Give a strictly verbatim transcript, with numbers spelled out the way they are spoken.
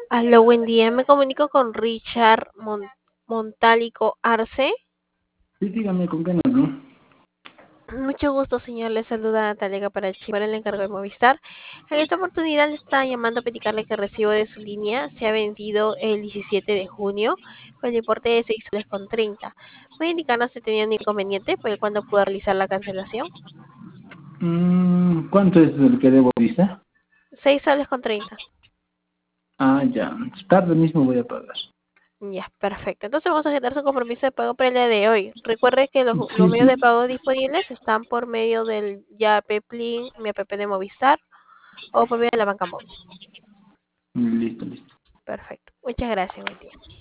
Aló, buen día. Me comunico con Richard Mon- Montálico Arce. Sí, dígame con qué no. Mucho gusto, señor. Le saluda Natalia Parachi para el encargo de Movistar. En esta oportunidad le está llamando a platicarle que el recibo de su línea se ha vencido el diecisiete de junio con el importe de seis soles con treinta. ¿Puede indicarnos si tenía un inconveniente por el cual no pudo realizar la cancelación? Mm, ¿cuánto es el que debo visa? Seis soles con treinta. Ah, ya. Tarde mismo voy a pagar. Ya, perfecto. Entonces vamos a agendar su compromiso de pago para el día de hoy. Recuerde que los, los Sí, medios de sí. pago disponibles están por medio del Yape Plin, mi app de Movistar o por medio de la banca móvil. Listo, listo. Perfecto. Muchas gracias, buen día.